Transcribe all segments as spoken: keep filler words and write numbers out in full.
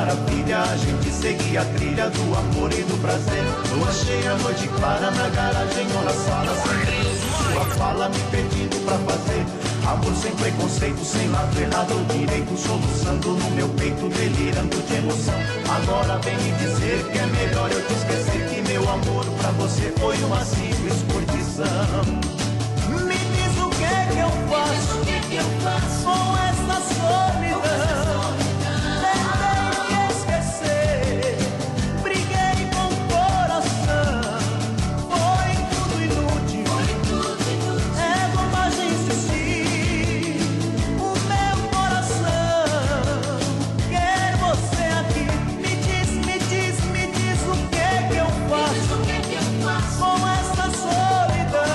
maravilha, a gente seguia a trilha do amor e do prazer. Lua cheia, noite clara, na garagem ou na sala, sempre uso sua fala, me pedindo pra fazer amor sem preconceito, sem lado errado ou direito, soluçando no meu peito, delirando de emoção. Agora vem me dizer que é melhor eu te esquecer, que meu amor pra você foi uma simples curtição. Me diz o que é que eu faço, o que é que eu faço com essa solidão? Tentei me esquecer, briguei com o coração, foi tudo inútil, foi tudo inútil. É bobagem insistir, o meu coração quer você aqui. Me diz, me diz, me diz o que é que eu faço, o que é que eu faço com essa solidão?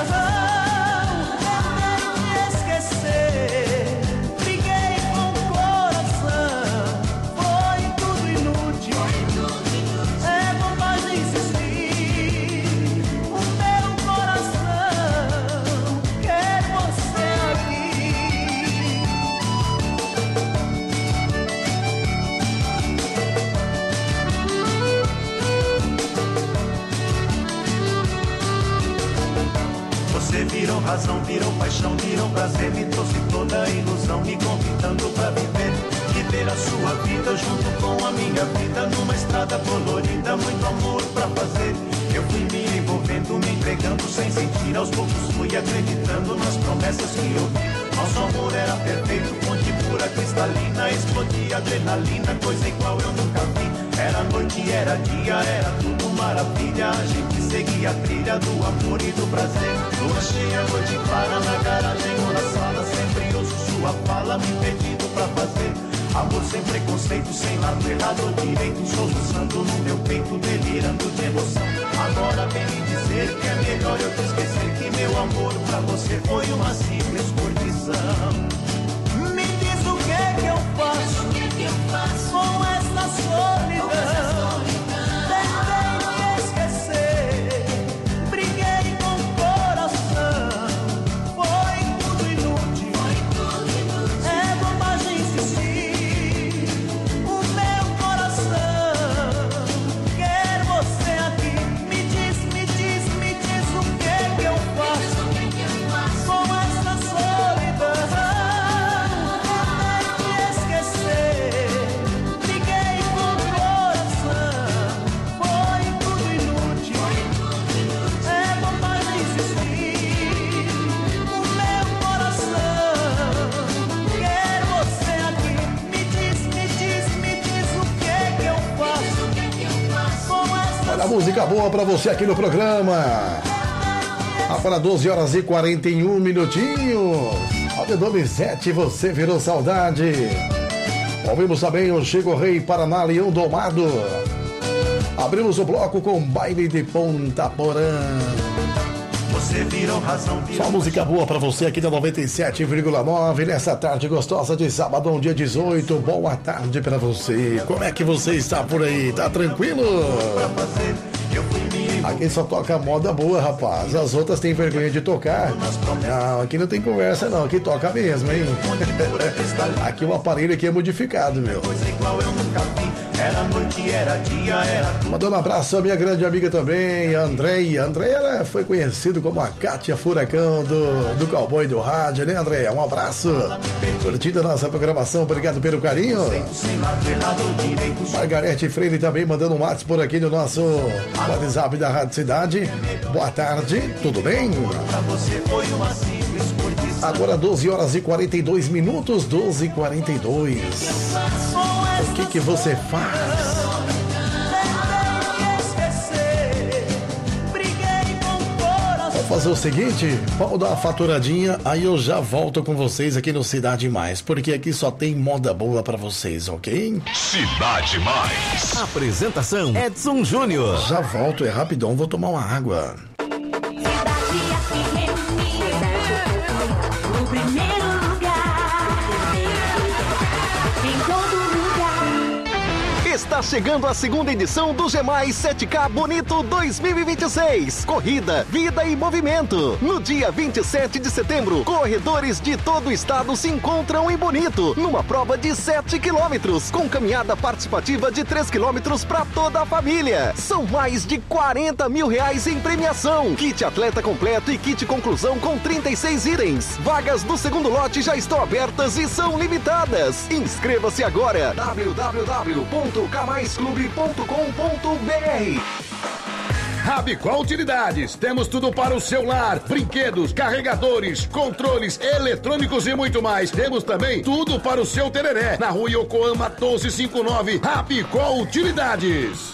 Virou razão, virou paixão, virou prazer, me trouxe toda a ilusão, me convidando pra viver, viver a sua vida junto com a minha vida, numa estrada colorida, muito amor pra fazer. Eu fui me envolvendo, me entregando sem sentir, aos poucos fui acreditando nas promessas que eu vi. Nosso amor era perfeito, fonte pura, cristalina, explodia adrenalina, coisa igual eu nunca vi. Era noite, era dia, era tudo maravilha, a gente seguia a trilha do amor e do prazer. Lua cheia, noite clara, na garagem ou na sala, sempre ouço sua fala, me pedindo pra fazer amor sem preconceito, sem lado errado ou direito, soluçando no meu peito, delirando de emoção. Agora vem me dizer que é melhor eu te esquecer, que meu amor pra você foi uma simples curtição. Me diz o que é que eu faço, o que é que eu faço com essa solidão? Tentei me esquecer, briguei com o coração, foi tudo inútil, foi tudo inútil. É bobagem insistir, o meu coração quer você aqui. Me diz, me diz, me diz o que é que eu faço, o que é que eu faço com essa solidão? Tentei me esquecer, briguei com o coração, foi tudo inútil, foi tudo inútil. É bobagem insistir, o meu coração quer você aqui. Me diz, me diz, me diz o que é que eu faço, o que é que eu faço com essa Olha a música boa pra você aqui no programa. Agora doze horas e quarenta e um minutinhos. Olha, Donizete, você virou saudade. Ouvimos também o Chico Rei, Paraná, Leão Domado. Abrimos o bloco com Baile de Ponta Porã. Você virou razão, virou Só música boa pra você aqui da noventa e sete vírgula nove nessa tarde gostosa de sábado, dia dezoito. Boa tarde pra você. Como é que você está por aí? Tá tranquilo? pra fazer. Eu fui me Aqui só toca moda boa, rapaz. As outras têm vergonha de tocar. Não, aqui não tem conversa não, aqui toca mesmo, hein? Aqui o aparelho aqui é modificado, meu. coisa igual eu nunca vi. Era noite, era dia, era tudo. Mandando um abraço à minha grande amiga também, a Andréia. Andréia, ela foi conhecida como a Kátia Furacão do, do Cowboy do Rádio, né, Andréia? Um abraço. Curtindo a nossa programação, obrigado pelo carinho. sem lado errado ou direito. Margarete Freire também mandando um WhatsApp por aqui no nosso WhatsApp da Rádio Cidade. Boa tarde, tudo bem? Pra você foi uma simples curtição. Agora doze horas e quarenta e dois minutos, doze e quarenta e dois. O que que você faz? Vamos fazer o seguinte, vamos dar uma faturadinha, aí eu já volto com vocês aqui no Cidade Mais, porque aqui só tem moda boa pra vocês, ok? Cidade Mais. Apresentação Edson Júnior. Já volto, é rapidão, vou tomar uma água. No primeiro lugar, em todo lugar. Está Está chegando a segunda edição do G Mais sete K Bonito dois mil e vinte e seis. Corrida, vida e movimento. No dia vinte e sete de setembro, corredores de todo o estado se encontram em Bonito, numa prova de sete quilômetros, com caminhada participativa de três quilômetros para toda a família. São mais de quarenta mil reais em premiação. Kit atleta completo e kit conclusão com trinta e seis itens. Vagas do segundo lote já estão abertas e são limitadas. Inscreva-se agora. w w w ponto k mais clube ponto com ponto b r. Rabicó Utilidades. Temos tudo para o seu lar: brinquedos, carregadores, controles, eletrônicos e muito mais. Temos também tudo para o seu tereré. Na rua Yokohama doze cinquenta e nove. Rabicó Utilidades.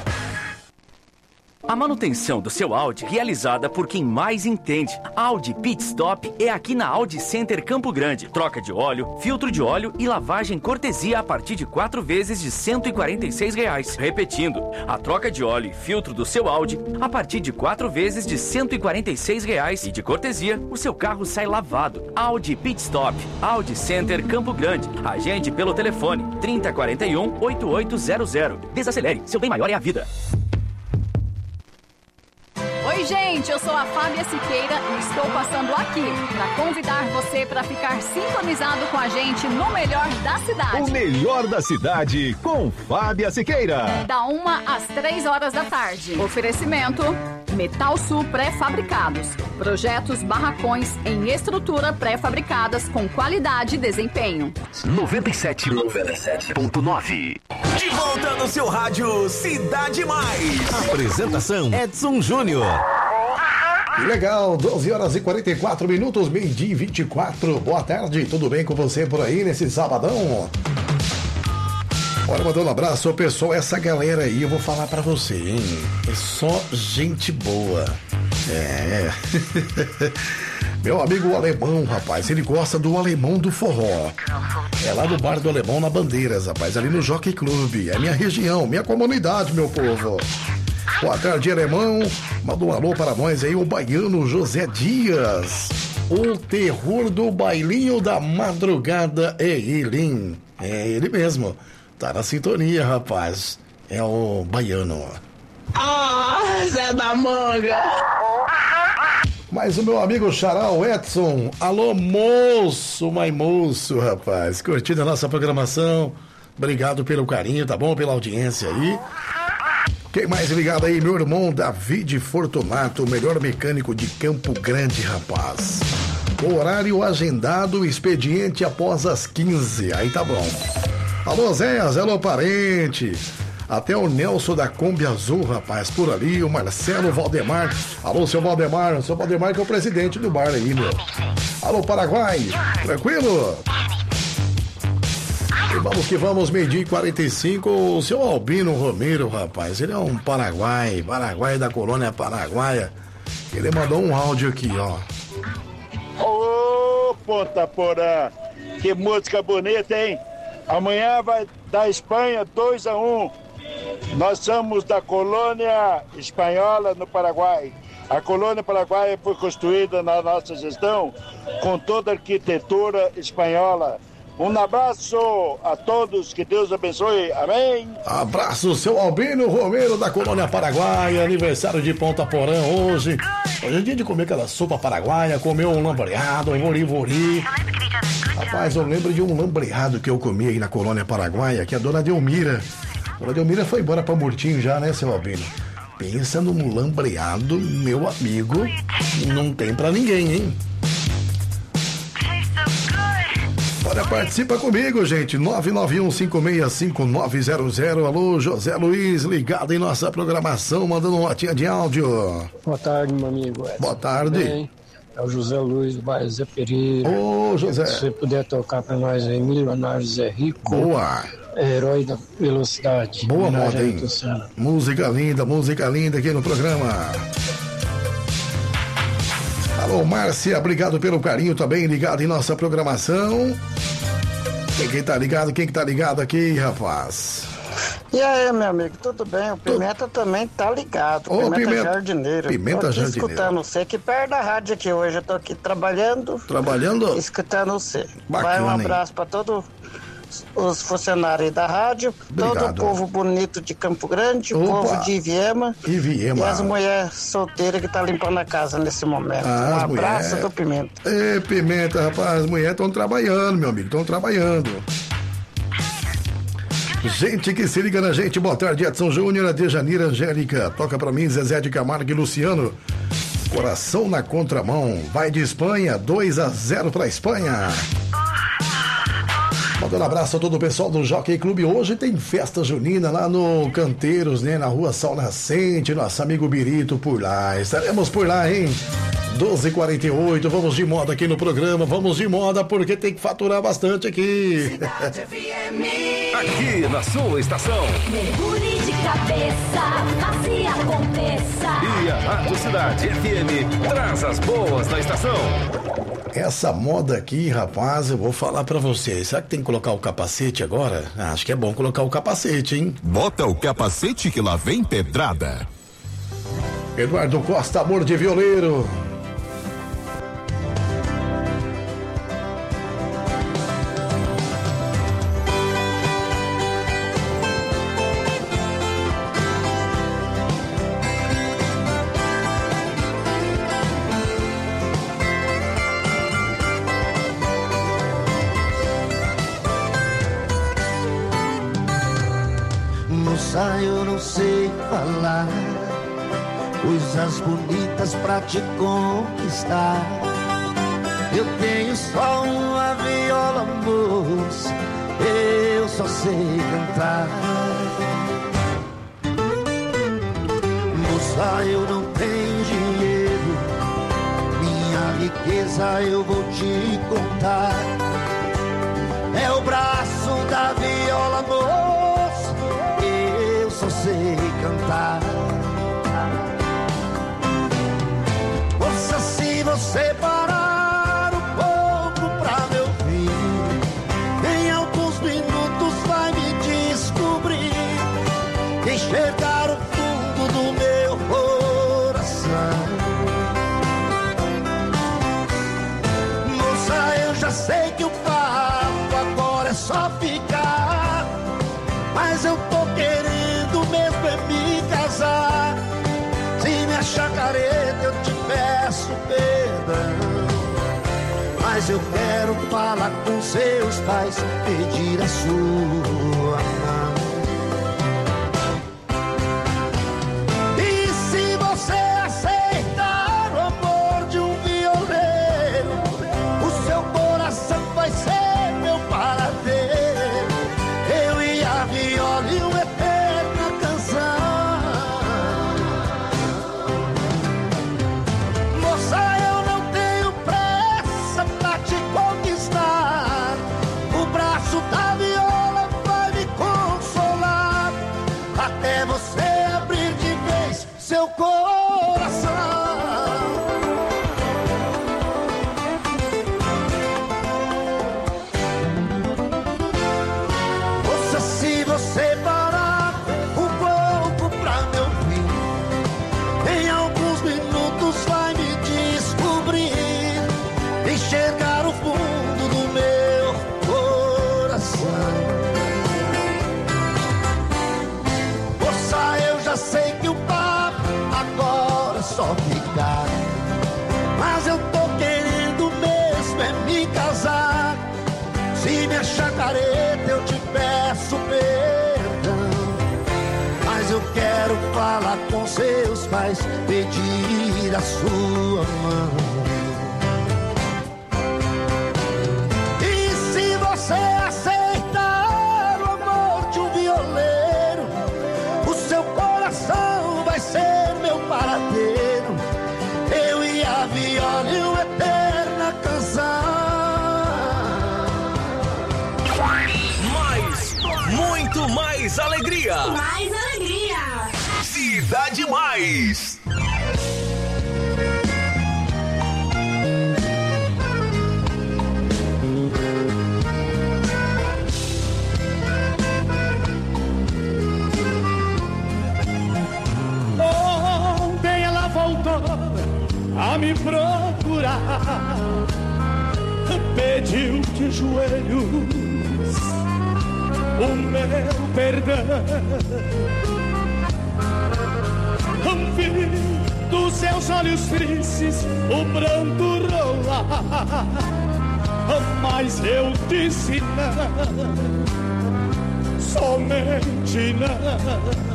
A manutenção do seu Audi realizada por quem mais entende. Audi Pit Stop é aqui na Audi Center Campo Grande. Troca de óleo, filtro de óleo e lavagem cortesia a partir de quatro vezes de cento e quarenta e seis reais. Repetindo, a troca de óleo e filtro do seu Audi a partir de quatro vezes de cento e quarenta e seis reais. E de cortesia, o seu carro sai lavado. Audi Pit Stop, Audi Center Campo Grande. Agende pelo telefone trinta quarenta e um, oitenta e oito zero zero. Desacelere, seu bem maior é a vida. Oi, gente, eu sou a Fábia Siqueira e estou passando aqui para convidar você para ficar sintonizado com a gente no melhor da cidade. O melhor da cidade com Fábia Siqueira. Da uma às três horas da tarde. Oferecimento Metal Sul Pré-Fabricados. Projetos barracões em estrutura pré-fabricadas com qualidade e desempenho. noventa e sete ponto nove. De volta no seu rádio Cidade Mais. Apresentação Edson Júnior. Que legal, doze horas e quarenta e quatro minutos, meio-dia e vinte e quatro. Boa tarde, tudo bem com você por aí nesse sabadão? Olha, mandando um abraço ao pessoal, essa galera aí, eu vou falar pra você, hein? É só gente boa. É. Meu amigo o Alemão, rapaz, ele gosta do Alemão do Forró. É lá no bar do Alemão, na Bandeiras, rapaz, ali no Jockey Club. É minha região, minha comunidade, meu povo. Boa tarde, Alemão. Manda um alô para nós aí, o baiano José Dias. O terror do bailinho da madrugada é ele, hein? É ele mesmo. Tá na sintonia, rapaz. É o baiano. Ah, Zé da Manga. Mas o meu amigo Xará, o Edson. Alô, moço, mas moço, rapaz. Curtindo a nossa programação. Obrigado pelo carinho, tá bom? Pela audiência aí. Quem mais ligado aí? Meu irmão David Fortunato, o melhor mecânico de Campo Grande, rapaz. Horário agendado, expediente após as quinze. Aí tá bom. Alô, Zéias, alô, parente. Até o Nelson da Kombi Azul, rapaz, por ali. O Marcelo Valdemar. Alô, seu Valdemar. O seu Valdemar que é o presidente do bar aí, meu. Alô, Paraguai. Tranquilo? E vamos que vamos, meio-dia e quarenta e cinco. O seu Albino Romero, rapaz, ele é um paraguai, paraguai da colônia paraguaia. Ele mandou um áudio aqui, ó. Ô, Ponta Porã, que música bonita, hein? Amanhã vai da Espanha dois a um. Nós somos da colônia espanhola no Paraguai. A colônia paraguaia foi construída na nossa gestão com toda a arquitetura espanhola. Um abraço a todos, que Deus abençoe, amém? Abraço, seu Albino Romero da colônia paraguaia, aniversário de Ponta Porã hoje. Hoje é dia de comer aquela sopa paraguaia, comer um lambreado, um vori-vori. Rapaz, eu lembro de um lambreado que eu comi aí na colônia paraguaia, que a dona Delmira. A dona Delmira foi embora pra Murtinho já, né, seu Albino? Pensa num lambreado, meu amigo, não tem pra ninguém, hein? Olha, participa comigo, gente. nove nove um cinco seis cinco nove zero zero. Alô, José Luiz, ligado em nossa programação, mandando uma notinha de áudio. Boa tarde, meu amigo Edson. Boa tarde. Bem, é o José Luiz do bairro Zé Pereira. Ô, José. Se você puder tocar pra nós aí, Milionário Zé Rico. Boa. Herói da Velocidade. Boa moda, hein? Tucano. Música linda, música linda aqui no programa. Alô, Márcia, obrigado pelo carinho também, ligado em nossa programação. Quem que tá ligado? Quem que tá ligado aqui, rapaz? E aí, meu amigo, tudo bem? O Pimenta Tô... também tá ligado. Ô, Pimenta, Pimenta Jardineiro. Pimenta tô aqui Jardineiro. escutando você aqui perto da rádio aqui hoje. Eu tô aqui trabalhando. Trabalhando? Escutando você. Bacana, Vai, um hein? abraço pra todo os funcionários da rádio, Obrigado. todo o povo bonito de Campo Grande, o Opa. povo de Iviema, Iviema. e as mulheres solteiras que estão tá limpando a casa nesse momento. Ah, um abraço mulher... do Pimenta. Ê, Pimenta, rapaz, as mulheres estão trabalhando, meu amigo, estão trabalhando. Gente que se liga na gente, boa tarde, Edson Júnior, Adejanira Angélica, toca pra mim, Zezé de Camargo e Luciano. Coração na contramão, vai de Espanha, dois a zero pra Espanha. Mandando um abraço a todo o pessoal do Jockey Clube. Hoje tem festa junina lá no Canteiros, né? Na rua Sol Nascente, nosso amigo Birito por lá. Estaremos por lá, hein? doze e quarenta e oito, vamos de moda aqui no programa. Vamos de moda porque tem que faturar bastante aqui. Aqui na sua estação. Mergulhe de cabeça, faça e aconteça. E a Rádio Cidade F M traz as boas da estação. Essa moda aqui, rapaz, eu vou falar pra vocês. Será que tem que colocar o capacete agora? Ah, acho que é bom colocar o capacete, hein? Bota o capacete que lá vem pedrada. Eduardo Costa, amor de violeiro. Moça, eu não sei falar coisas bonitas pra te conquistar. Eu tenho só uma viola, moça, eu só sei cantar. Moça, eu não tenho dinheiro, minha riqueza eu vou te contar. É o braço da viola, moça, eu só sei cantar. Moça, se você parar um pouco pra me ouvir, em alguns minutos vai me descobrir, enxergar o fundo do meu coração. Moça, eu já sei que o papo agora é só ficar, mas eu tô querendo mesmo é me casar. Se me achar careta eu te peço perdão, mas eu quero falar com seus pais, pedir a sua mão. E se você aceitar o amor de um violeiro, o seu coração vai ser meu paradeiro, eu e a viola e uma eterna canção. Moça, eu não tenho pressa pra te conquistar, o braço da viola vai me consolar, até você abrir de vez seu coração. Moça, se você parar um pouco pra me ouvir, em alguns minutos vai me descobrir, enxergar o fundo do meu coração. Moça, eu já sei que o papo agora é só ficar, mas eu tô querendo mesmo é me casar. Se me achar careta eu te peço perdão, mas eu quero falar com seus pais, pedir a sua mão. E se você aceitar o amor de um violeiro, o seu coração vai ser meu paradeiro, eu e a viola e uma eterna canção. Mais, muito mais alegria. Mais alegria. Cidade Mais. Ontem ela voltou a me procurar, pediu de joelhos o meu perdão. Vi dos seus olhos tristes o pranto rolar, mas eu disse não, somente não.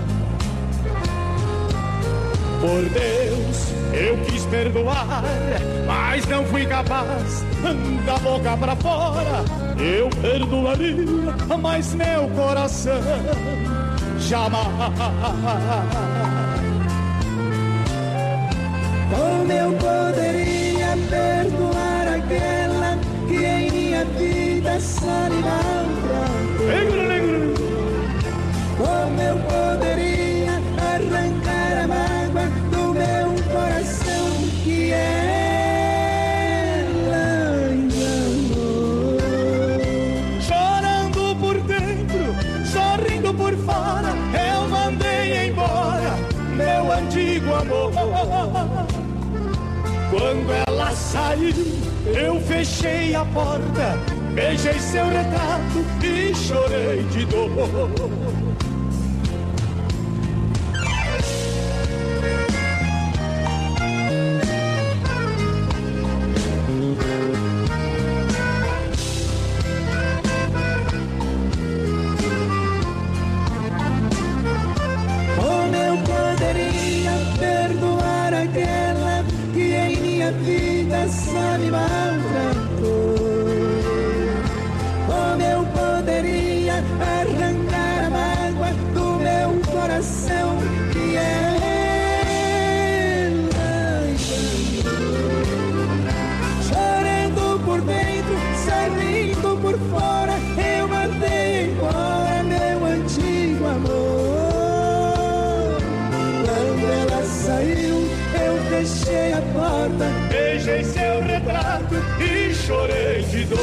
Por Deus, eu quis perdoar, mas não fui capaz. Da boca pra fora, eu perdoaria, mas meu coração jamais. Como eu poderia perdoar aquela que em minha vida só me maltratou? Como eu poderia arrancar a mágoa do meu coração que ela enganou? Chorando por dentro, sorrindo por fora, eu mandei embora meu antigo amor. Quando ela saiu, eu fechei a porta, beijei seu retrato e chorei de dor. Como eu poderia perdoar aquela que em minha vida só me maltratou? Como eu poderia arrancar a mágoa do meu coração que ela enganou? Chorando por dentro, sorrindo por fora, eu mandei embora meu antigo amor. Quando ela saiu, eu fechei a porta, beijei seu retrato e chorei de dor.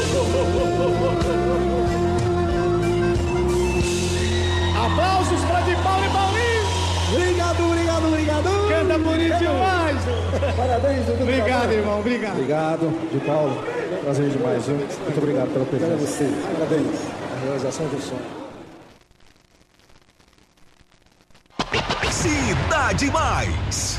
Aplausos para de Paulo e Paulinho. Obrigado, obrigado, obrigado. Canta bonito demais. Parabéns, Dudu. Obrigado, irmão, obrigado. Obrigado, de Paulo. Prazer demais, viu? Muito obrigado pela presença. Obrigado a você. Parabéns. A realização do sonho. Cidade Mais.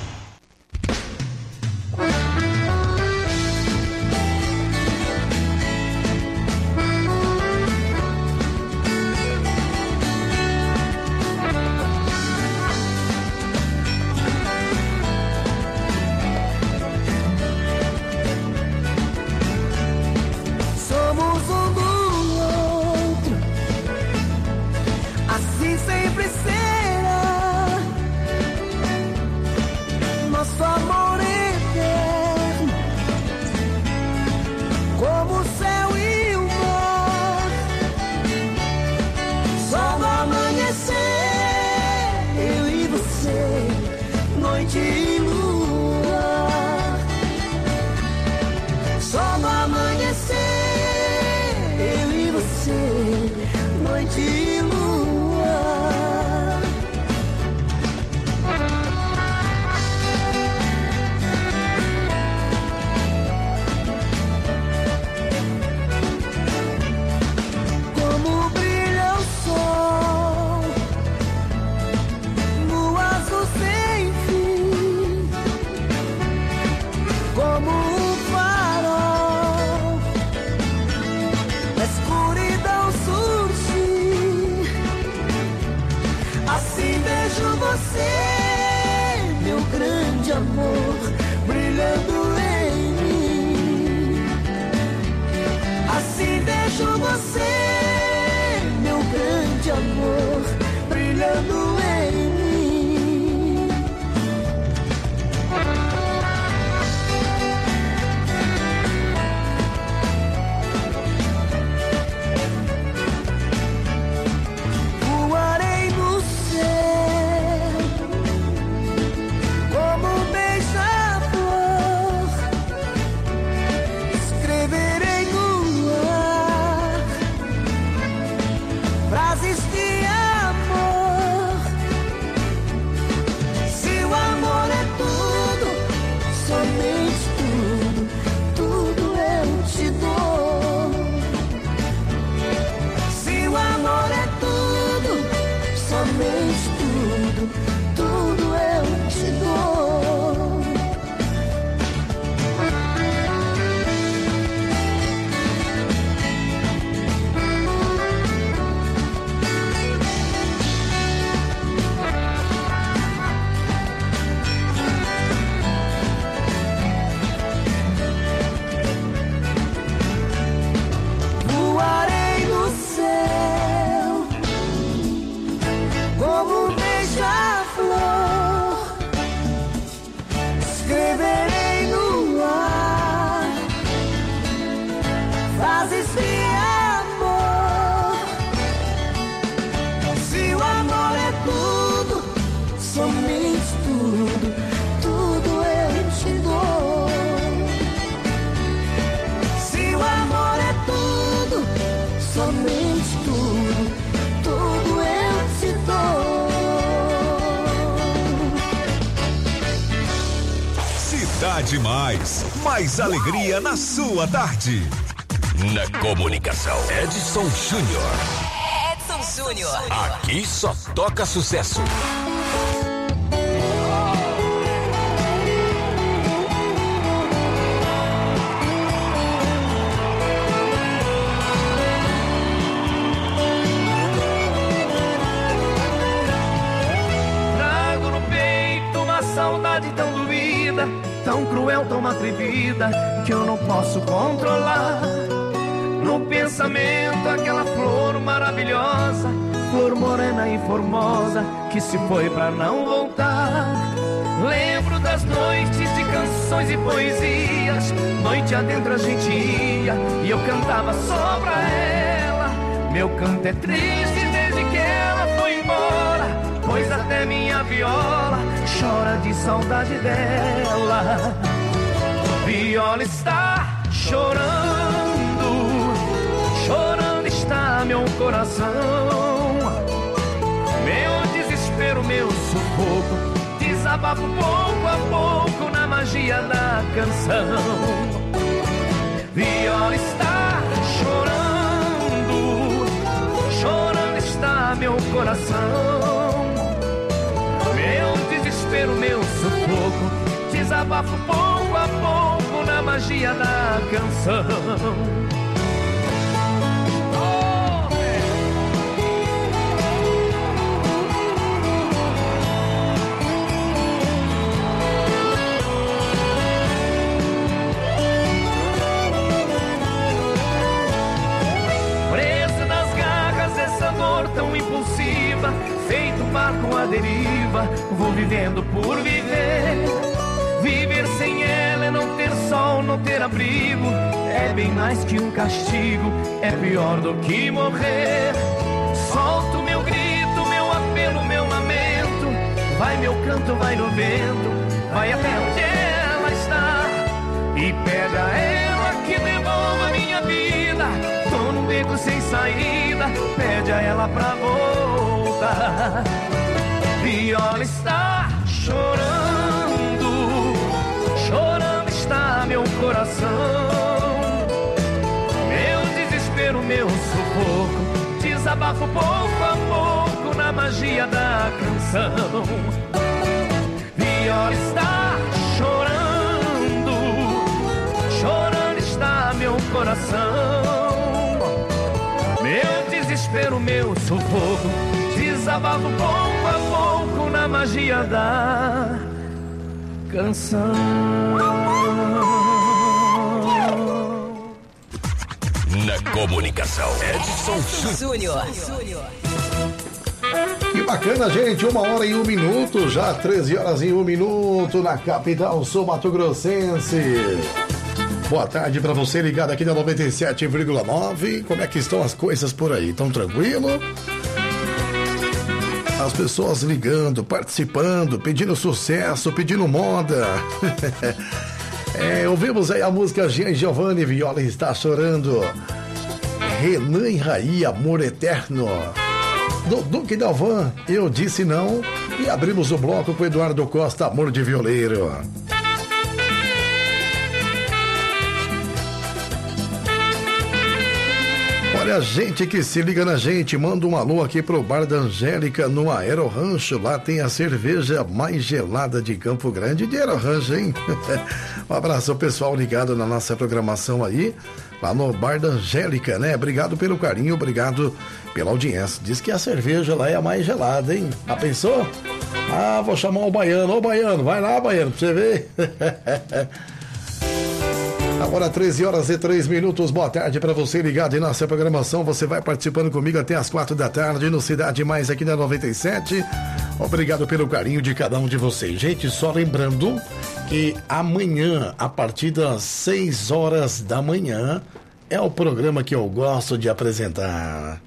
Somos um do outro, assim sempre será. Nosso amor eterno, como o céu e o mar. Só no amanhecer, eu e você, noite e lua. Só no amanhecer, eu e você, noite e lua. Como brilha o sol no azul sem fim, como um farol na escuridão surge. Assim vejo você, meu grande amor, brilhando em mim. Assim vejo você, meu grande amor, brilhando em mim. Voarei no céu como um beija-flor, escreverei no ar somente tudo, tudo eu te dou. Voarei no céu como um beija-flor, escreverei no ar frases de amor. Se o amor é tudo, somente tudo, tudo eu te dou. Se o amor é tudo, somente tudo, tudo eu te dou. Cidade Mais. Mais alegria na sua tarde. Na comunicação, Edson Júnior. Edson Júnior. Aqui só toca sucesso. Trago no peito uma saudade tão doída, tão cruel, tão atrevida, que eu não posso controlar. No pensamento aquela flor maravilhosa, flor morena e formosa, que se foi pra não voltar. Lembro das noites de canções e poesias, noite adentro a gente ia e eu cantava só pra ela. Meu canto é triste desde que ela foi embora, pois até minha viola chora de saudade dela. Viola está chorando, chorando está meu coração. Meu desespero, meu sufoco, desabafo pouco a pouco na magia da canção. Viola está chorando, chorando está meu coração. Meu desespero, meu sufoco, desabafo pouco a pouco na magia da canção. Tão impulsiva, feito barco à deriva, vou vivendo por viver. Viver sem ela é não ter sol, não ter abrigo, é bem mais que um castigo, é pior do que morrer. Solto meu grito, meu apelo, meu lamento, vai meu canto, vai no vento, vai até onde ela está e pede a ela que devolva minha vida. Tô num beco sem saída, pede a ela pra voltar. Viola está chorando, chorando está meu coração. Meu desespero, meu sufoco, desabafo pouco a pouco na magia da canção. Viola está chorando, chorando está meu coração. Meu desespero, meu sufoco, desabafo pouco a pouco na magia da canção. Na comunicação, Edson Júnior. Que bacana, gente. Uma hora e um minuto, já treze horas e um minuto na capital sul Mato Grossense. Boa tarde para você ligado aqui na noventa e sete vírgula nove. Como é que estão as coisas por aí? Tão tranquilo? As pessoas ligando, participando, pedindo sucesso, pedindo moda. É, ouvimos aí a música Jean Giovanni, Viola está chorando. Renan e Raí, Amor Eterno. Do Duque Dalvan, Eu Disse Não. E abrimos o bloco com Eduardo Costa, Amor de Violeiro. Olha, a gente que se liga na gente, manda um alô aqui pro Bar da Angélica no Aero Rancho. Lá tem a cerveja mais gelada de Campo Grande de Aero Rancho, hein? Um abraço ao pessoal ligado na nossa programação aí, lá no Bar da Angélica, né? Obrigado pelo carinho, obrigado pela audiência. Diz que a cerveja lá é a mais gelada, hein? Já pensou? Ah, vou chamar o Baiano. Ô, Baiano, vai lá, Baiano, pra você ver. Agora treze horas e três minutos, boa tarde para você ligado em nossa programação. Você vai participando comigo até as quatro da tarde no Cidade Mais aqui na noventa e sete. Obrigado pelo carinho de cada um de vocês. Gente, só lembrando que amanhã, a partir das seis horas da manhã, é o programa que eu gosto de apresentar.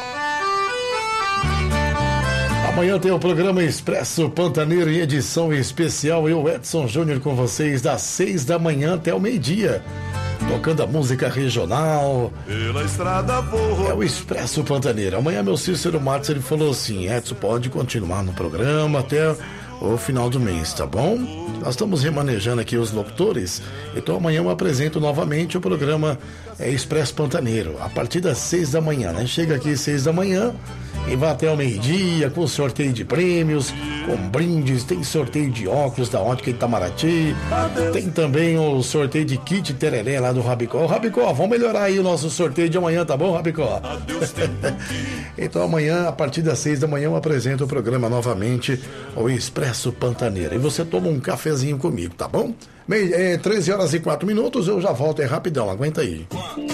Amanhã tem o programa Expresso Pantaneiro em edição especial. Eu, Edson Júnior, com vocês das seis da manhã até o meio-dia. Tocando a música regional. Pela estrada vou. É o Expresso Pantaneiro. Amanhã meu Cícero Matos, ele falou assim: Edson, pode continuar no programa até o final do mês, tá bom? Nós estamos remanejando aqui os locutores. Então amanhã eu apresento novamente o programa é, Expresso Pantaneiro. A partir das seis da manhã, né? Chega aqui às seis da manhã. E vai até o meio-dia com sorteio de prêmios, com brindes, tem sorteio de óculos da Ótica Itamaraty, tem também o sorteio de kit tereré lá do Rabicó. Ô, Rabicó, vamos melhorar aí o nosso sorteio de amanhã, tá bom, Rabicó? Então amanhã, a partir das seis da manhã, eu apresento o programa novamente, o Expresso Pantaneiro. E você toma um cafezinho comigo, tá bom? Meio, é, treze horas e quatro minutos, eu já volto, é rapidão, aguenta aí.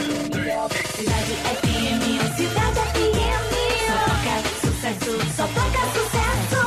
Só toca sucesso.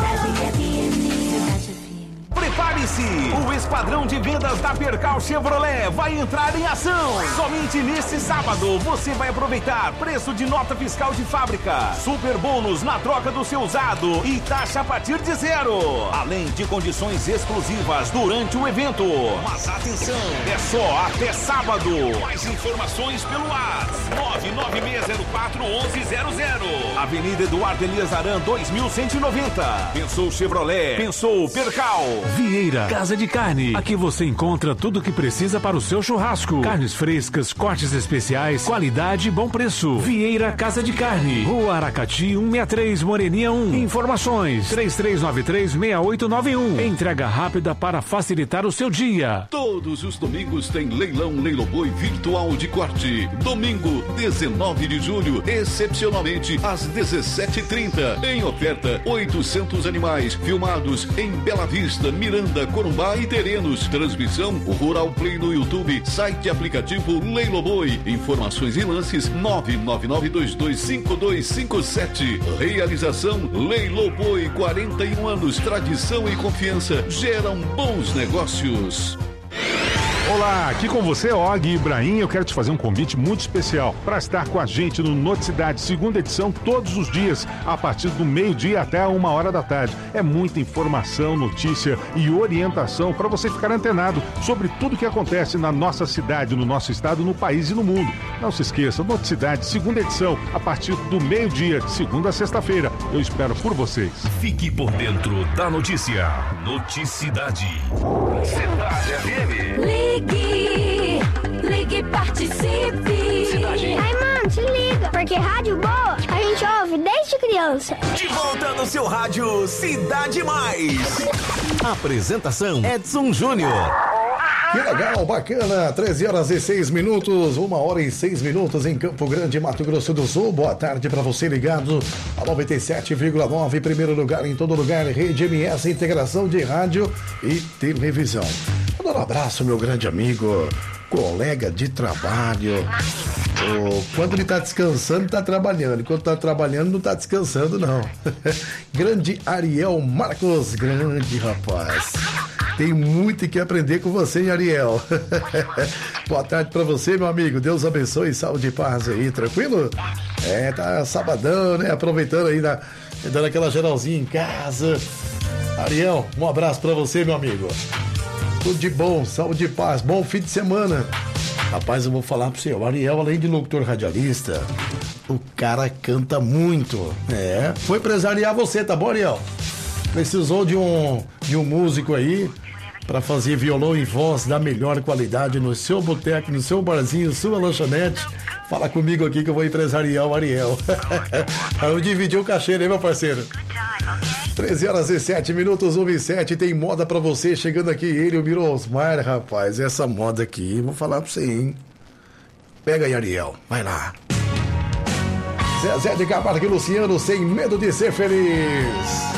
Prepare-se! O Esquadrão de Vendas da Percal Chevrolet vai entrar em ação. Somente neste sábado você vai aproveitar preço de nota fiscal de fábrica, super bônus na troca do seu usado e taxa a partir de zero. Além de condições exclusivas durante o evento. Mas atenção, é só até sábado. Mais informações pelo WhatsApp nove nove seis zero quatro um um zero zero. Avenida Eduardo Elias Aran dois mil cento e noventa. Pensou Chevrolet, pensou Percal. Vieira Casa de Carne. Aqui você encontra tudo o que precisa para o seu churrasco. Carnes frescas, cortes especiais, qualidade e bom preço. Vieira Casa de Carne. Rua Aracati cento e sessenta e três, Moreninha um. Informações três três nove três, seis oito nove um. Entrega rápida para facilitar o seu dia. Todos os domingos tem leilão Leiloboi virtual de corte. Domingo, dezenove de julho, excepcionalmente às dezessete e trinta. Em oferta, oitocentos animais filmados em Bela Vista, Miranda, Corumbá e Terenos. Transmissão Rural Play no YouTube, site e aplicativo Leiloboi. Informações e lances nove nove nove dois dois cinco dois cinco sete. Realização Leiloboi, quarenta e um anos, tradição e confiança geram bons negócios. Olá, aqui com você, Og Ibrahim. Eu quero te fazer um convite muito especial para estar com a gente no Noticidade, segunda edição, todos os dias, a partir do meio-dia até uma hora da tarde. É muita informação, notícia e orientação para você ficar antenado sobre tudo que acontece na nossa cidade, no nosso estado, no país e no mundo. Não se esqueça, Noticidade, segunda edição, a partir do meio-dia, de segunda a sexta-feira. Eu espero por vocês. Fique por dentro da notícia. Noticidade. Cidade F M. Ligue, ligue, participe. Cidade. Ai, mano, se liga, porque rádio boa a gente ouve desde criança. De volta no seu rádio Cidade Mais. Apresentação Edson Júnior. Que legal, bacana, treze horas e seis minutos, uma hora e seis minutos em Campo Grande, Mato Grosso do Sul. Boa tarde para você ligado a noventa e sete vírgula nove, primeiro lugar em todo lugar, Rede M S, integração de rádio e televisão. Um abraço, meu grande amigo, colega de trabalho. Oh, quando ele tá descansando, tá trabalhando. Enquanto tá trabalhando, não tá descansando, não. Grande Ariel Marcos, grande rapaz. Tem muito que aprender com você, hein, Ariel? Boa tarde pra você, meu amigo. Deus abençoe, saúde e paz aí, tranquilo? É, tá sabadão, né? Aproveitando aí, na, dando aquela geralzinha em casa. Ariel, um abraço pra você, meu amigo. Tudo de bom, saúde e paz, bom fim de semana. Rapaz, eu vou falar pra você, o Ariel, além de locutor radialista, o cara canta muito. É, foi empresariar você, tá bom, Ariel? Precisou de um, de um músico aí para fazer violão e voz da melhor qualidade no seu boteco, no seu barzinho, sua lanchonete. Fala comigo aqui que eu vou empresariar o Ariel. Vamos dividir o cachê, né, meu parceiro? treze horas e sete minutos, um e sete. Tem moda pra você. Chegando aqui, ele, o Mirosmar, rapaz. Essa moda aqui, vou falar pra você, hein? Pega aí, Ariel. Vai lá. Zezé de Camargo e Luciano, sem medo de ser feliz.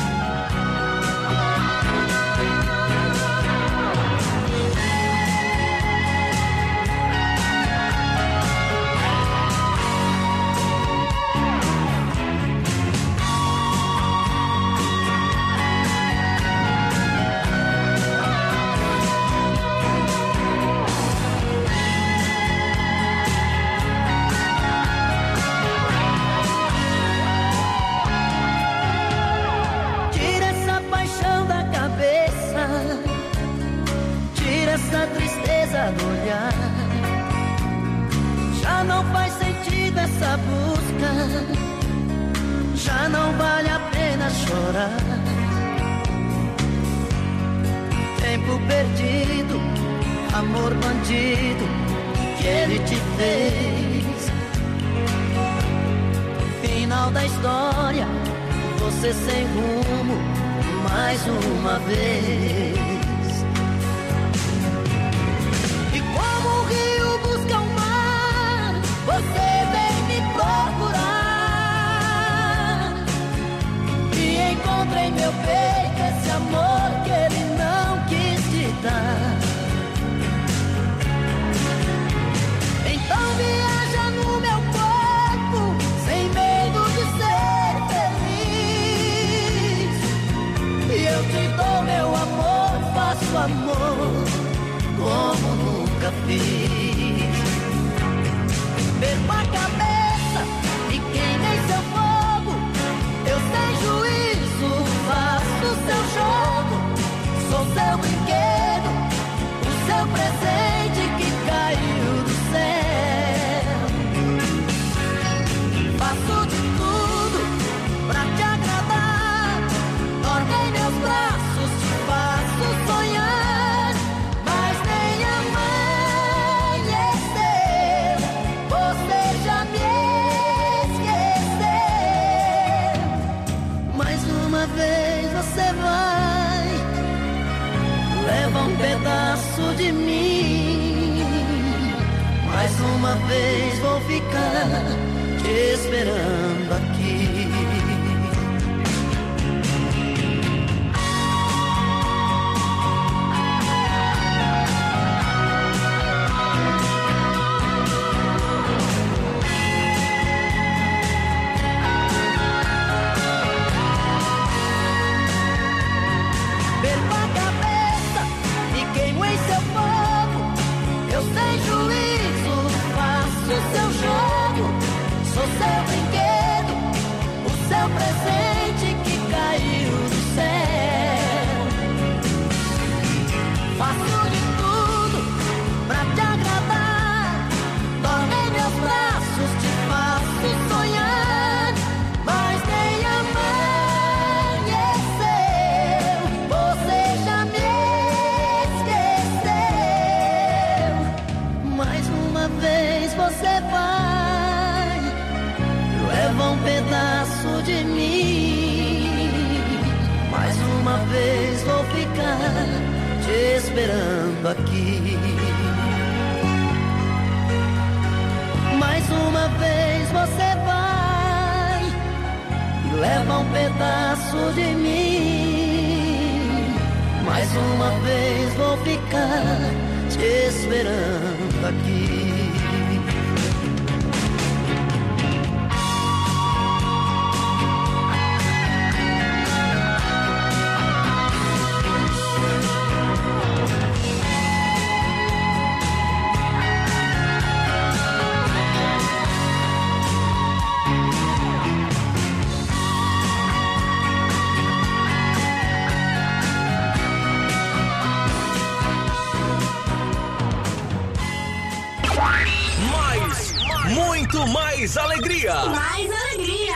Muito mais alegria. Mais alegria.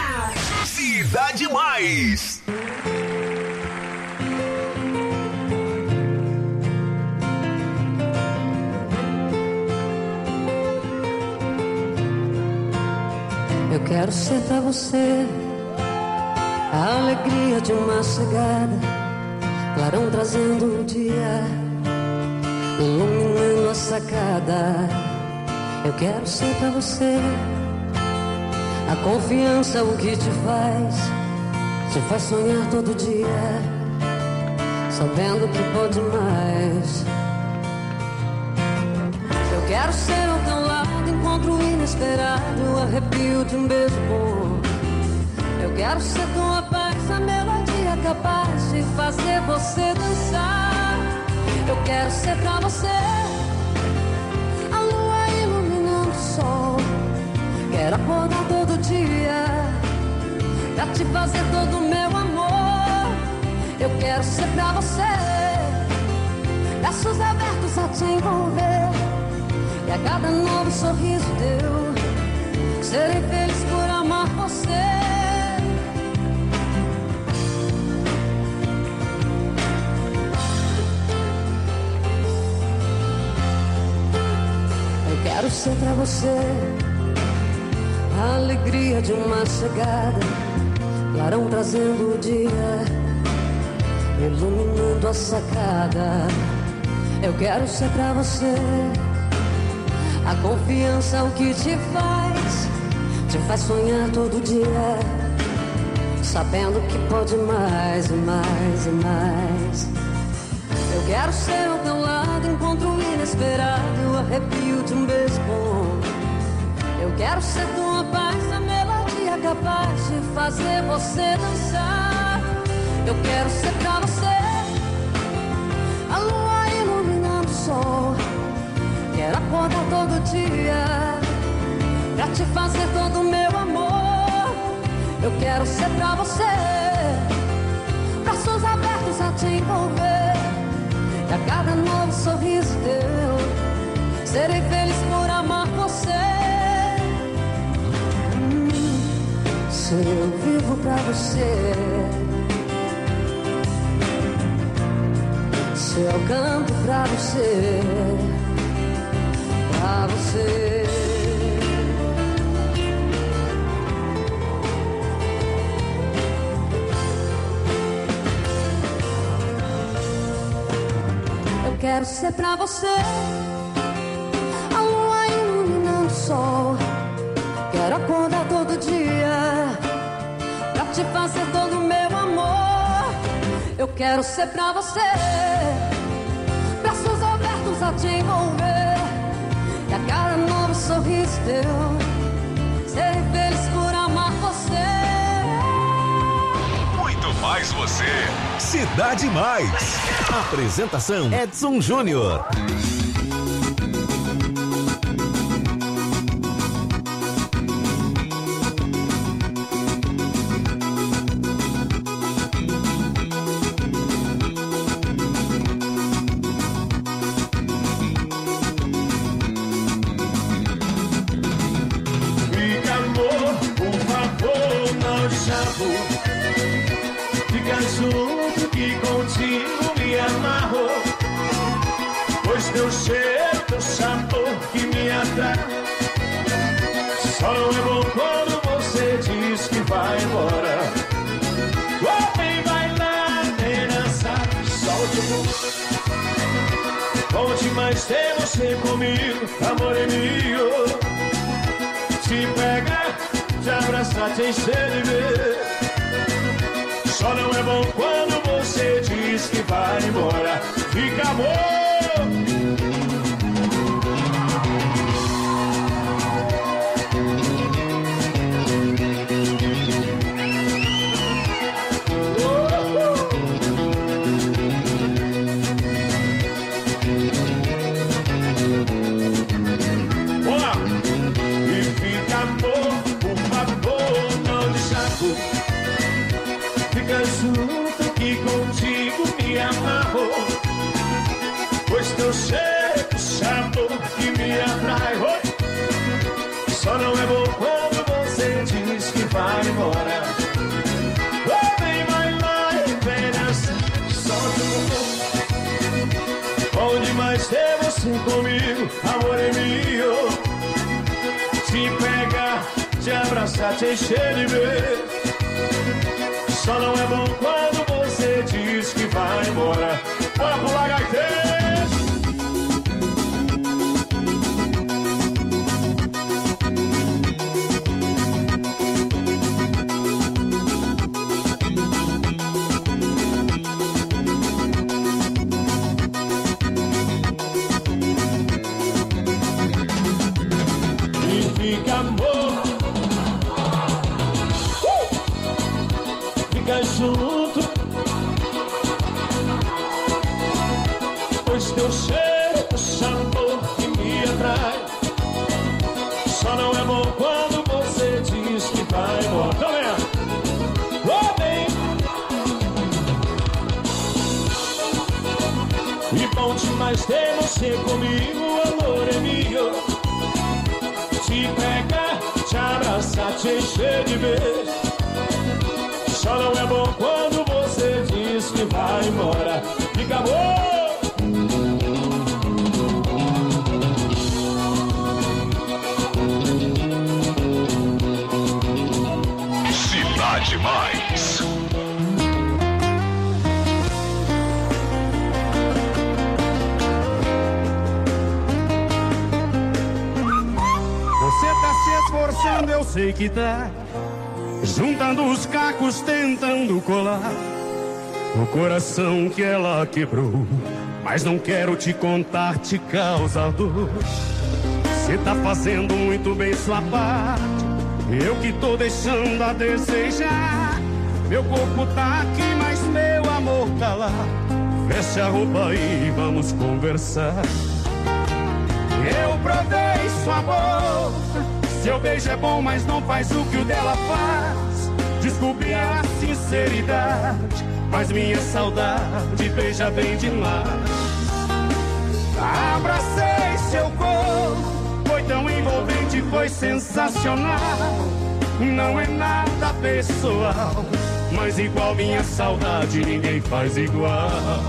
Cidade Mais. quero ser pra você a alegria de uma chegada, clarão trazendo o dia, iluminando a sacada. Eu quero ser pra você a confiança, o que te faz, te faz sonhar todo dia, sabendo que pode mais. Eu quero ser ao teu lado, encontro inesperado, arrepio de um beijo bom. Eu quero ser tua paz, a melodia capaz de fazer você dançar. Eu quero ser pra você a lua iluminando o sol. Quero acordar todo dia pra te fazer todo o meu amor. Eu quero ser pra você braços abertos a te envolver, e a cada novo sorriso teu serei feliz por amar você. Eu quero ser pra você a alegria de uma chegada, clarão trazendo o dia, iluminando a sacada. Eu quero ser pra você a confiança, o que te faz, te faz sonhar todo dia, sabendo que pode mais e mais e mais. Eu quero ser ao teu lado, encontro inesperado, arrepio de um beijo bom. Eu quero ser tua paz, a melodia capaz de fazer você dançar. Eu quero ser pra você a lua iluminando o sol. Quero acordar todo dia pra te fazer todo o meu amor. Eu quero ser pra você braços abertos a te envolver, e a cada novo sorriso teu serei feliz por amar você. Se eu vivo pra você, se eu canto pra você, pra você. Eu quero ser pra você a lua iluminando o sol. Quero acordar todo dia pra te fazer todo o meu amor. Eu quero ser pra você braços abertos a te envolver, e a cada novo sorriso teu serei feliz por amar você. Muito mais você. Cidade Mais. Apresentação Edson Júnior. Fica junto que contigo me amarro, pois teu cheiro, teu sabor que me atrai. Só não é bom quando você diz que vai embora. Oh, vem bailar, vem dançar, solte o bumbum. Bom demais ter você comigo, amor é meu. Te pegar, te abraçar, te encher de ver. Só não é bom quando você diz que vai embora. Fica amor. Junto que contigo me amarro, pois teu cheiro, sabor que me atrai. Oi. Só não é bom quando você diz que vai embora. Oh, vem bailar e vem dançar, solta o bumbum. Bom demais ter você comigo, amor é meu. Te pegar, te abraçar, abraçar, te encher de beijo. Só não é bom quando você diz que vai embora. Bora pular, gaiteiro. Fica amor, uh! Fica junto, pois teu cheiro, puxa amor que me atrai. Só não é bom quando você diz que vai embora. Tá vendo? Oh, bem. E bom demais ter você comigo, amor é meu. Te pegar, te abraçar, te encher de beijo. Só não é bom quando você diz que vai embora. Fica amor. Cidade Mais. Você tá se esforçando, eu sei que tá. Juntando os cacos, tentando colar o coração que ela quebrou. Mas não quero te contar, te causa dor. Você tá fazendo muito bem sua parte. Eu que tô deixando a desejar. Meu corpo tá aqui, mas meu amor tá lá. Veste a roupa e vamos conversar. Eu provei sua boca. Seu beijo é bom, mas não faz o que o dela faz. Desculpe a sinceridade, mas minha saudade beija bem demais. Abracei seu corpo, foi tão envolvente, foi sensacional. Não é nada pessoal, mas igual minha saudade ninguém faz igual.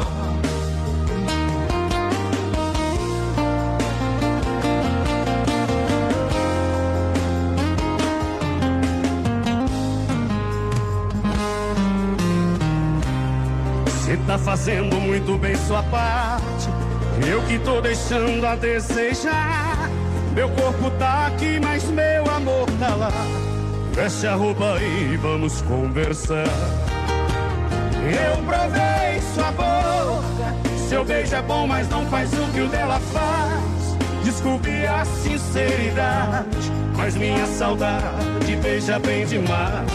Tá fazendo muito bem sua parte. Eu que tô deixando a desejar. Meu corpo tá aqui, mas meu amor tá lá. Veste a roupa e vamos conversar. Eu provei sua boca. Seu beijo é bom, mas não faz o que o dela faz. Desculpe a sinceridade, mas minha saudade beija bem demais.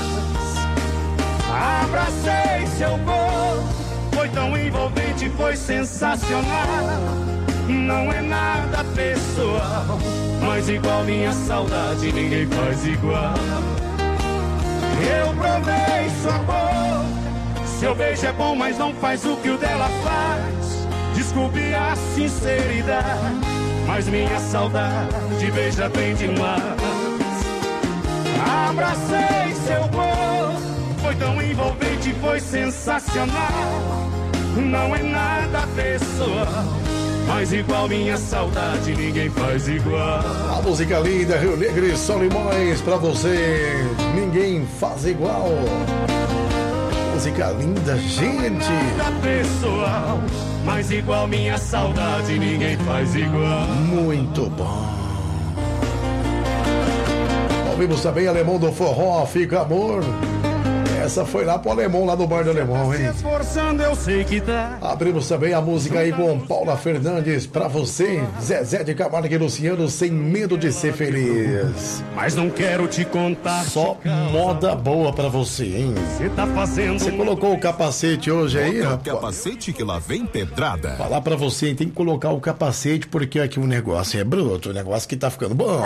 Abracei seu corpo, foi tão envolvente, foi sensacional. Não é nada pessoal, mas igual minha saudade ninguém faz igual. Eu provei sua boca. Seu beijo é bom, mas não faz o que o dela faz. Desculpe a sinceridade, mas minha saudade beija bem demais. Abracei seu corpo, foi tão envolvente, foi sensacional. Não é nada pessoal, mas igual minha saudade ninguém faz igual. A música linda, Rio Negro e Solimões pra você. Ninguém faz igual. Música linda, gente. Nada pessoal, mas igual minha saudade ninguém faz igual. Muito bom. Ouvimos também Alemão do Forró, Fica Amor. Essa foi lá pro Alemão, lá do Bar do Alemão, hein? Se esforçando, eu sei que tá. Abrimos também a música aí com Paula Fernandes, pra você, Zezé de Camargo e Luciano, Sem Medo de Ser Feliz. Mas não quero te contar. Só moda boa pra você, hein? Você tá fazendo. Você colocou o capacete hoje aí, Coloca rapaz? o capacete que lá vem pedrada. Falar pra você, hein? Tem que colocar o capacete porque aqui o negócio é bruto, o negócio que tá ficando bom.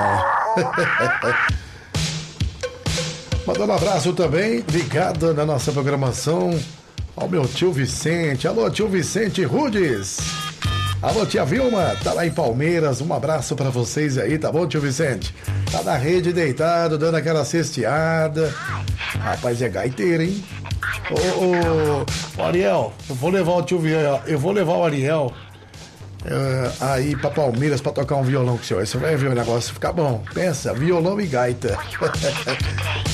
Mandando um abraço também, ligado na nossa programação, ao meu tio Vicente. Alô, tio Vicente Rudes. Alô, tia Vilma, tá lá em Palmeiras. Um abraço pra vocês aí, tá bom, tio Vicente? Tá na rede deitado, dando aquela cesteada. Rapaz, é gaiteiro, hein? Ô, ô, Ariel, eu vou levar o tio Ariel, eu vou levar o Ariel uh, aí pra Palmeiras pra tocar um violão com o senhor. Aí você vai ver o negócio ficar bom. Pensa, violão e gaita.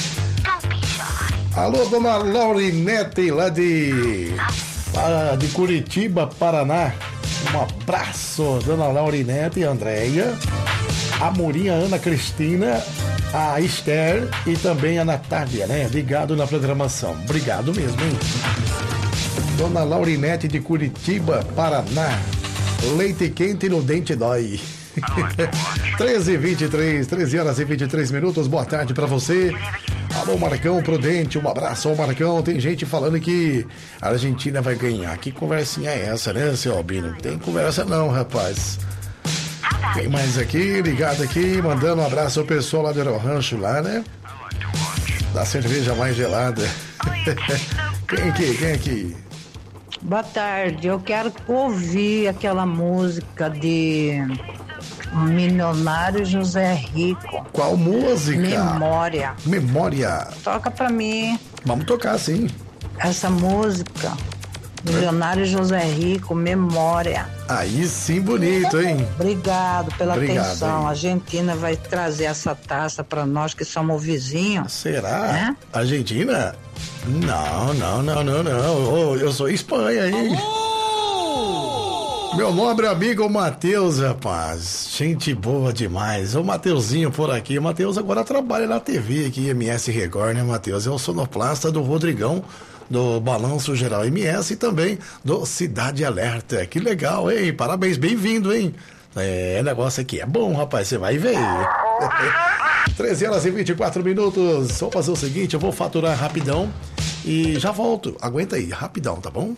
Alô, dona Laurinete, lá de, lá de Curitiba, Paraná. Um abraço, dona Laurinete e Andréia, a Murinha, Ana Cristina, a Esther e também a Natália, né? Ligado na programação. Obrigado mesmo, hein? Dona Laurinete de Curitiba, Paraná. Leite quente no dente dói. treze e vinte e três, treze horas e vinte e três minutos. Boa tarde pra você. Alô, Marcão Prudente, um abraço ao Marcão. Tem gente falando que a Argentina vai ganhar. Que conversinha é essa, né, seu Albino? Não tem conversa não, rapaz. Quem mais aqui? Ligado aqui, mandando um abraço ao pessoal lá do Aero Rancho, lá, né? Da cerveja mais gelada. Quem aqui? Quem aqui? Boa tarde, eu quero ouvir aquela música de Milionário José Rico. Qual música? Memória. Memória. Toca pra mim. Vamos tocar, sim. Essa música, Milionário José Rico, Memória. Aí sim, bonito, hein? Obrigado pela Obrigado, atenção. hein? A Argentina vai trazer essa taça pra nós que somos vizinhos. Será? É? Argentina? Não, não, não, não, não. Oh, eu sou Espanha, hein? Oh! Meu nobre amigo Matheus, rapaz. Gente boa demais. O Mateuzinho por aqui. O Matheus agora trabalha na T V aqui, M S Record, né, Matheus? É o sonoplasta do Rodrigão, do Balanço Geral M S e também do Cidade Alerta. Que legal, hein? Parabéns, bem-vindo, hein? É, negócio aqui é bom, rapaz, você vai ver. treze horas e vinte e quatro minutos. Vou fazer o seguinte, eu vou faturar rapidão e já volto. Aguenta aí, rapidão, tá bom?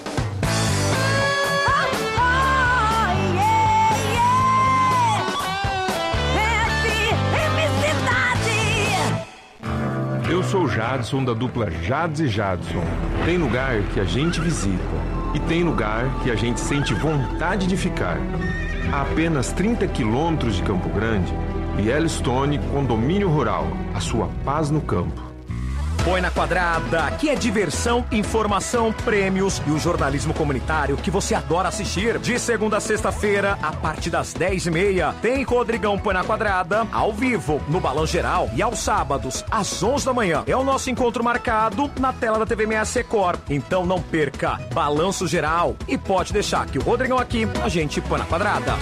Eu sou o Jadson, da dupla Jads e Jadson. Tem lugar que a gente visita e tem lugar que a gente sente vontade de ficar. A apenas trinta quilômetros de Campo Grande, Yellowstone Condomínio Rural, a sua paz no campo. Põe na Quadrada, aqui é diversão, informação, prêmios e o jornalismo comunitário que você adora assistir. De segunda a sexta-feira, a partir das dez e meia, tem Rodrigão Põe na Quadrada, ao vivo, no Balão Geral, e aos sábados, às onze da manhã. É o nosso encontro marcado na tela da T V M S Record. Então não perca, Balanço Geral, e pode deixar que o Rodrigão aqui, a gente põe na quadrada.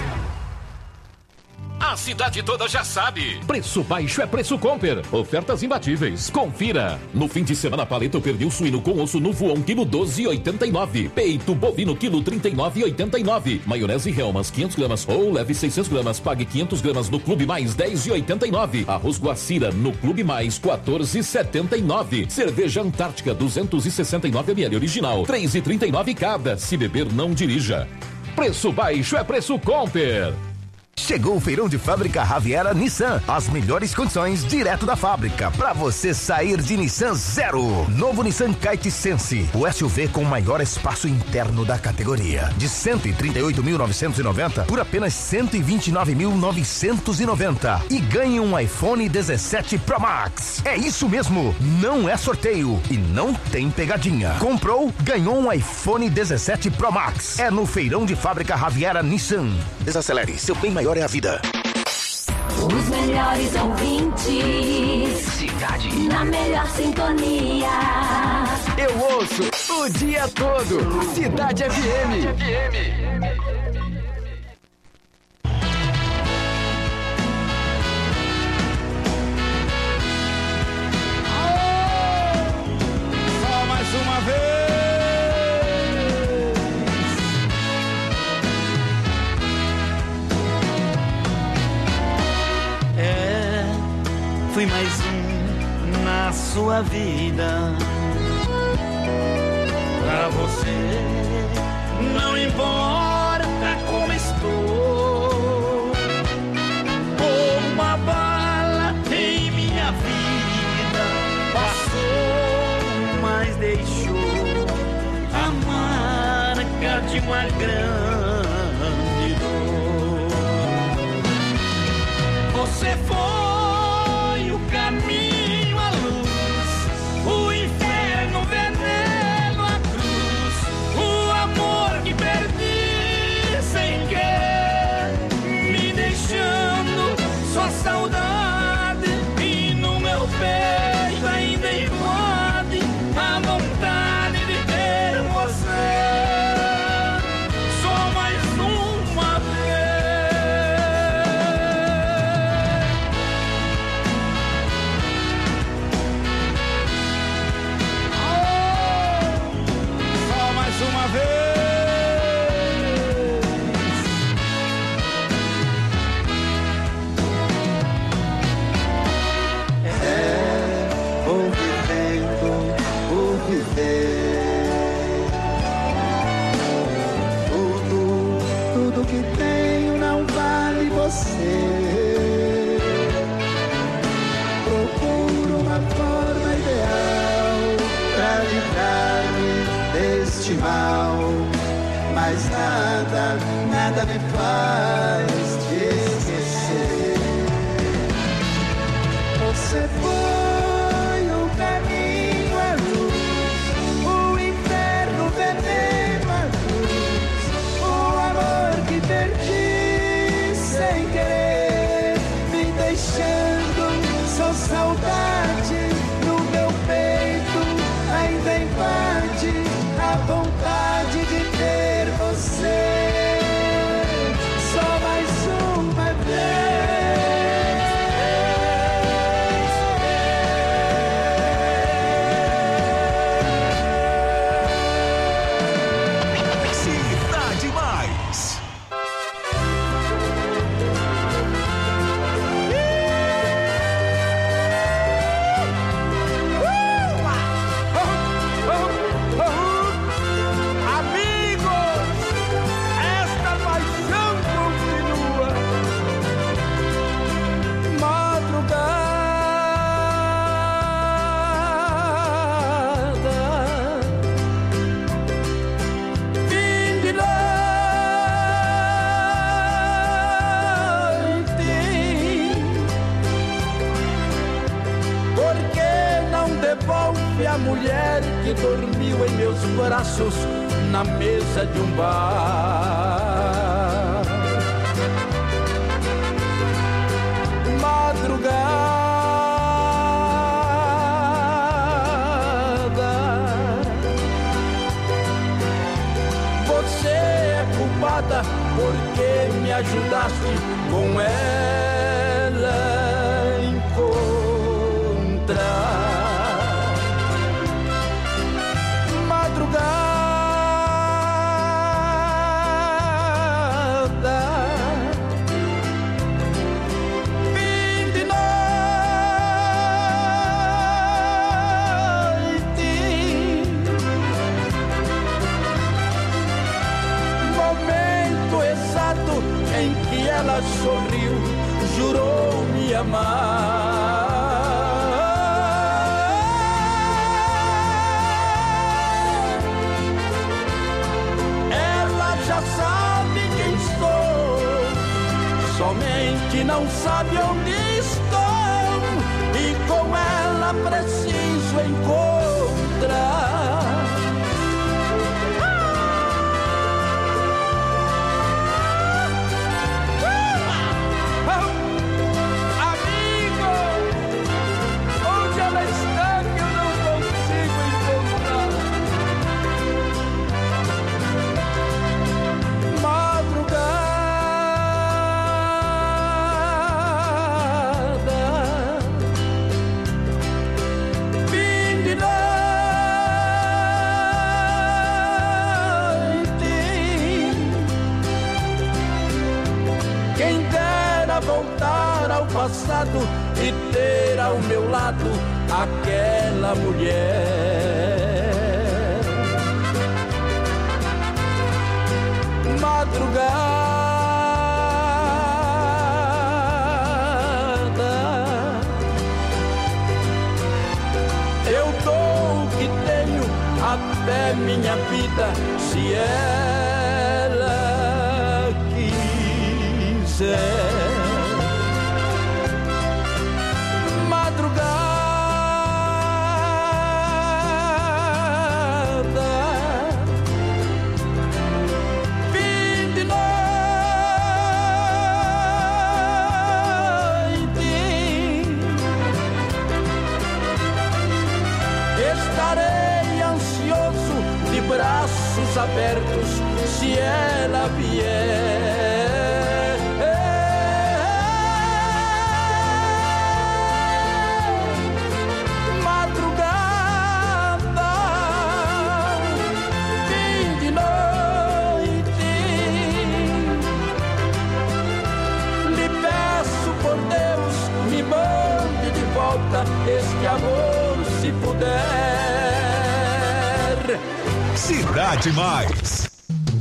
A cidade toda já sabe. Preço baixo é preço Comper. Ofertas imbatíveis. Confira. No fim de semana, paleta pernil suíno com osso no voão, quilo doze e oitenta e nove. Peito bovino, quilo trinta e nove e oitenta e nove. Maionese Helmas, quinhentas gramas ou leve seiscentas gramas, pague quinhentas gramas no Clube Mais, dez e oitenta e nove. Arroz Guacira no Clube Mais, quatorze e setenta e nove. Cerveja Antártica, duzentos e sessenta e nove mililitros original, três e trinta e nove cada. Se beber, não dirija. Preço baixo é preço Comper. Chegou o feirão de fábrica Raviera Nissan. As melhores condições direto da fábrica para você sair de Nissan zero. Novo Nissan Kite Sense, o S U V com maior espaço interno da categoria. De cento e trinta e oito mil novecentos e noventa por apenas cento e vinte e nove mil novecentos e noventa. E ganhe um iPhone dezessete Pro Max. É isso mesmo, não é sorteio e não tem pegadinha. Comprou, ganhou um iPhone dezessete Pro Max. É no feirão de fábrica Raviera Nissan. Desacelere, seu bem maior é a vida. Os melhores ouvintes. Cidade. Na melhor sintonia. Eu ouço o dia todo. Cidade F M. Cidade F M. Só mais uma vez. Fui mais um na sua vida. Pra você não importa como estou. Como uma bala em minha vida passou, mas deixou a marca de uma grande dor. Você foi caminho, a luz, o inferno, o veneno, a cruz, o amor que perdi sem querer, me deixando só saudade, e no meu peito ainda enquanto uma vez. É, vou vivendo, vou viver. Tudo, tudo que tenho não vale você. Procuro uma forma ideal pra livrar-me deste mal, mas nada, nada me faz te esquecer. Você foi o caminho, a luz, o inferno, veneno, a cruz, o amor que perdi sem querer, me deixando só saudade no meu peito, ainda invade a vontade de ter você. Só mais uma vez. Cidade Mais. A mulher que dormiu em meus braços na mesa de um bar. Madrugada, você é culpada porque me ajudaste com ela encontrar. Ela sorriu, jurou me amar. Ela já sabe quem sou, somente não sabe onde estou, e com ela preciso encontrar. Voltar ao passado e ter ao meu lado aquela mulher. Madrugada, eu dou o que tenho até minha vida, se ela quiser. Braços abertos, se ela vier. Madrugada, fim Cidade Mais.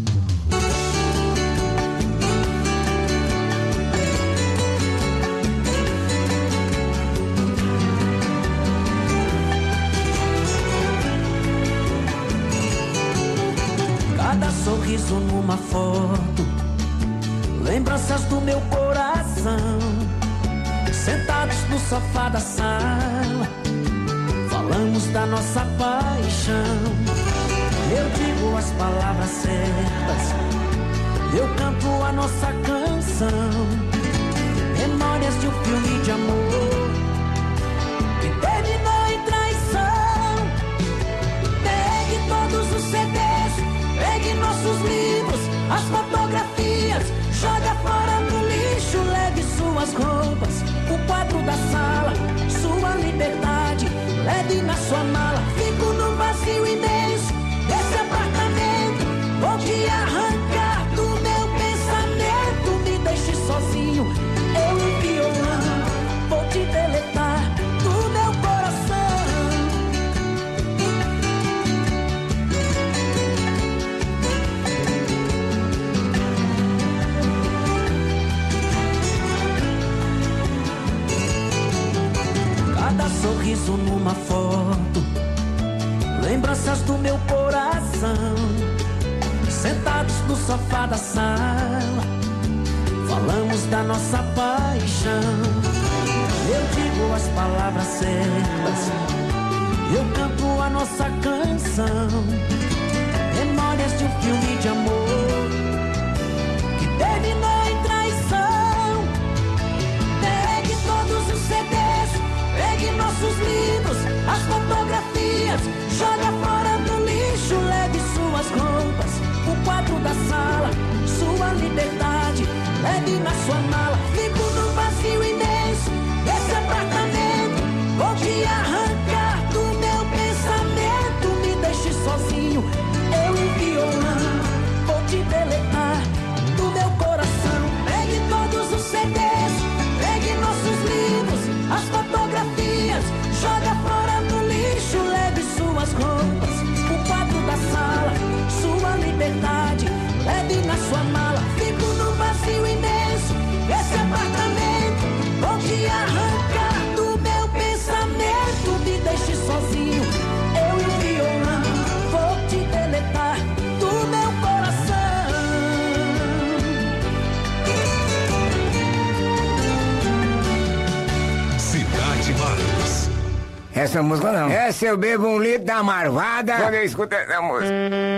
Cada sorriso numa foto, lembranças do meu coração. Sentados no sofá da sala, falamos da nossa paixão. Eu digo as palavras certas, eu canto a nossa canção. Memórias de um filme de amor que terminou em traição. Pegue todos os C Ds, pegue nossos livros, as fotografias, joga fora no lixo, leve suas roupas, o quadro da sala, sua liberdade, leve na sua mala. Fico no vazio imenso desse apartamento, vou te arrancar do meu pensamento. Me deixe sozinho, eu e violão, vou te deletar do meu coração. Cada sorriso numa foto, lembranças do meu coração. Sentados no sofá da sala, falamos da nossa paixão. Eu digo as palavras certas, eu canto a nossa canção. Memórias de um filme de amor que terminou em traição. Pegue todos os C Ds, pegue nossos livros, as fotografias, joga fora no lixo, leve suas roupas, o quadro da sala, sua liberdade, leve na sua mala. Fico no vazio imenso desse apartamento, vou te arrancar do meu pensamento. Me deixe sozinho, eu e o violão, vou te deletar do meu coração. Pegue todos os C Ds, pegue nossos livros, as fotografias, joga fora no lixo, leve suas roupas, o quadro da sala, sua liberdade, leve na sua mala. Fico no vazio imenso desse apartamento, vou te arrancar do meu pensamento. Me deixe sozinho, eu e o violão, vou te deletar do meu coração. Cidade Mais. Essa música não. Essa eu bebo um litro da marvada quando eu escuto essa música.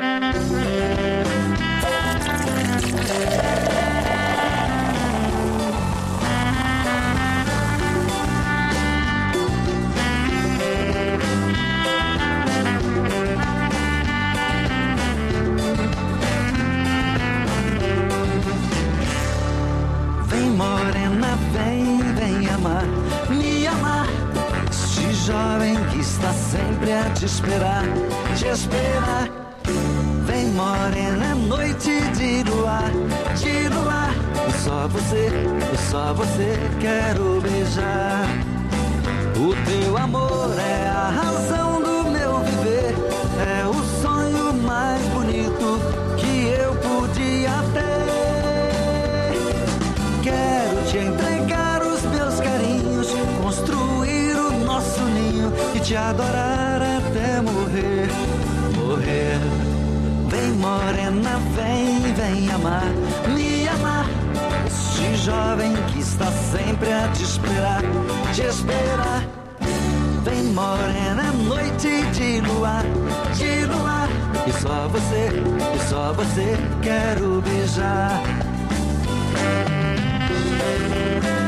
Vem morena, vem, vem amar, me amar. Este jovem que está sempre a te esperar, te esperar. Vem morena, noite de luar, de luar. E só você, e só você quero beijar. O teu amor é a razão do meu viver, é o sonho mais bonito que eu podia ter. Quero te entregar os meus carinhos, construir o nosso ninho e te adorar até morrer, morrer. Vem morena, vem, vem amar, me amar. Este jovem que está sempre a te esperar, te esperar. Vem morena, noite de luar, de luar. E só você, e só você quero beijar.